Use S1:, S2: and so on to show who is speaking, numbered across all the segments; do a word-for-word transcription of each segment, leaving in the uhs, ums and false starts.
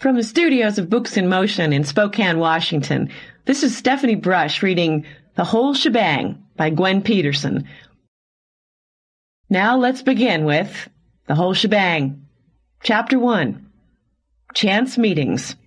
S1: From the studios of Books in Motion in Spokane, Washington, this is Stephanie Brush reading The Whole Shebang by Gwen Peterson. Now let's begin with The Whole Shebang. Chapter one. Chance Meetings.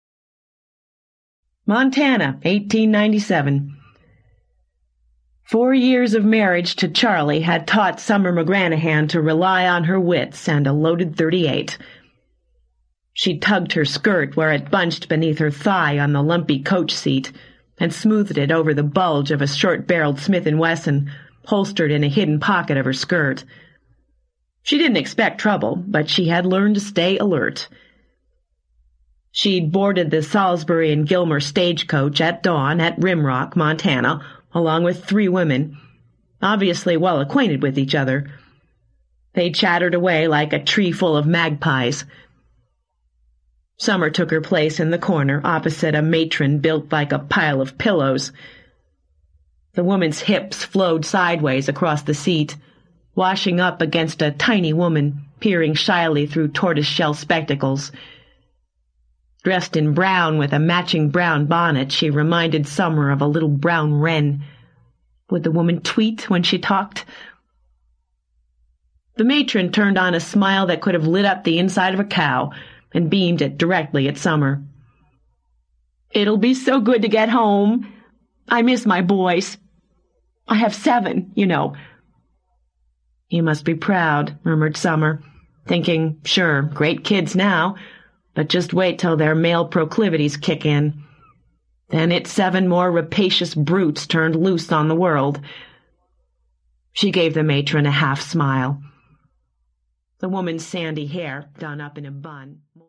S1: Montana, eighteen ninety-seven. Four years of marriage to Charlie had taught Summer McGranahan to rely on her wits and a loaded thirty-eight. She tugged her skirt where it bunched beneath her thigh on the lumpy coach seat and smoothed it over the bulge of a short-barreled Smith and Wesson holstered in a hidden pocket of her skirt. She didn't expect trouble, but she had learned to stay alert. She'd boarded the Salisbury and Gilmer stagecoach at dawn at Rimrock, Montana, along with three women, obviously well acquainted with each other. They chattered away like a tree full of magpies. Summer took her place in the corner opposite a matron built like a pile of pillows. The woman's hips flowed sideways across the seat, washing up against a tiny woman peering shyly through tortoise-shell spectacles. Dressed in brown with a matching brown bonnet, she reminded Summer of a little brown wren. Would the woman tweet when she talked? The matron turned on a smile that could have lit up the inside of a cow and beamed it directly at Summer. "It'll be so good to get home. I miss my boys. I have seven, you know." "You must be proud," murmured Summer, thinking, sure, great kids now, but just wait till their male proclivities kick in. Then it's seven more rapacious brutes turned loose on the world. She gave the matron a half-smile. The woman's sandy hair, done up in a bun.